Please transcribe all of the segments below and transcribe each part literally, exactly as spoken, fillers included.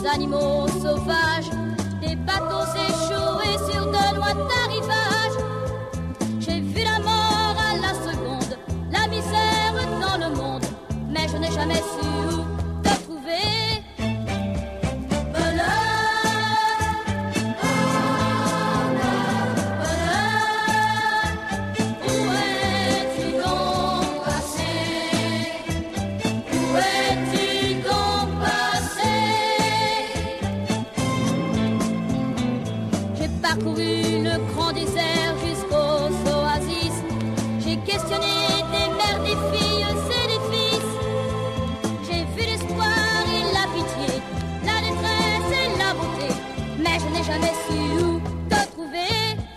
animaux sauvages, des bateaux échoués sur de lointains rivages. J'ai vu la mort à la seconde, la misère dans le monde, mais je n'ai jamais su où te trouver. Parcouru le grand désert jusqu'aux oasis. J'ai questionné des mères, des filles et des fils. J'ai vu l'espoir et la pitié, la détresse et la beauté, mais je n'ai jamais su où te trouver.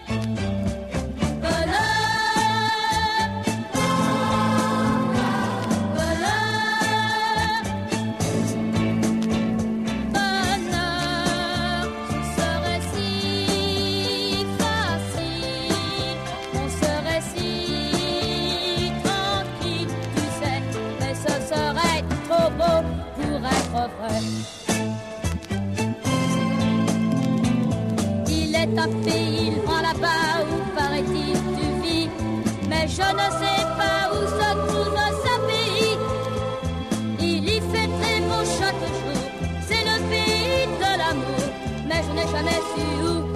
Il est un pays loin là-bas où paraît-il tu vis, mais je ne sais pas où se trouve ce pays. Il y fait très beau chaque jour, c'est le pays de l'amour, mais je n'ai jamais su où